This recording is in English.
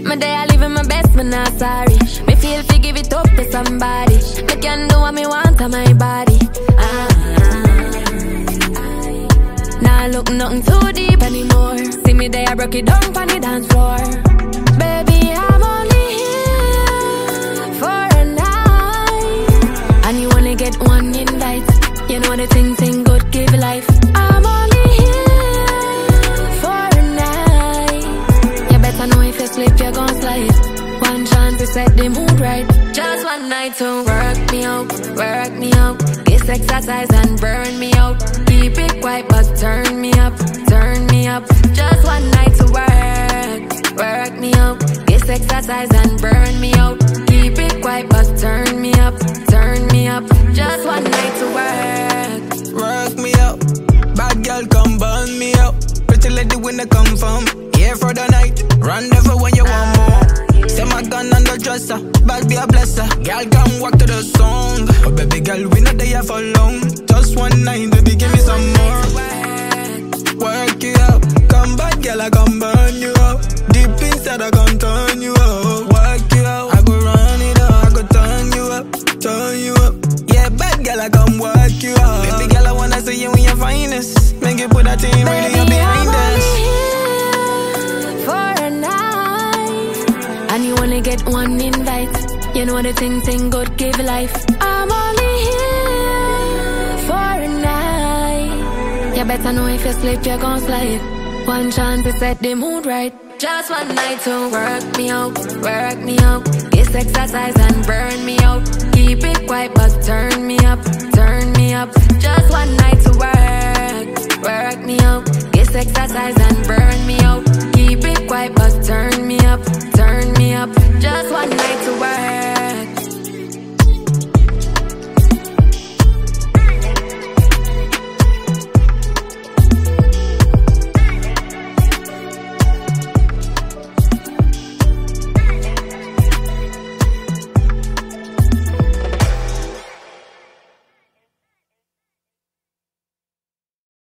My day I living my best, me not sorry. Me feel to give it up to somebody. Me can do what me want on my body. Nah look nothing too deep anymore. See me there, I broke it down on the dance floor. Baby, I'm only here for a night, and you only get one invite. You know the thing good give life. I'm only here for a night. You better know if you slip, you're gon' slide. One chance to set the mood right. Just one night to work me out, work me out. This exercise and burn me out. Keep it quiet but turn me up, turn me up. Just one night to work me out. This exercise and burn me out. Keep it quiet but turn me up, turn me up. Just one night to work me out. Bad girl come burn me out. Pretty lady when they come from here for the night. Rendezvous when you want more. Set my gun on the dresser, bad be a blesser. Girl come walk to the song. Oh baby girl we not there for long. Just one night baby give me some more. Work you out. Come back girl I come burn you out. Deep inside I come turn you up. Work you out. I go run it up, I go turn you up, turn you up. Yeah bad girl I come work you out. Baby girl I wanna see you in your finest. Make you put that thing really up behind us. For a night, and you only get one invite. You know the thing good give life. I'm only here for a night. You better know if you slip, you're gon' slide. One chance to set the mood right. Just one night to work me out, work me out. This exercise and burn me out. Keep it quiet but turn me up,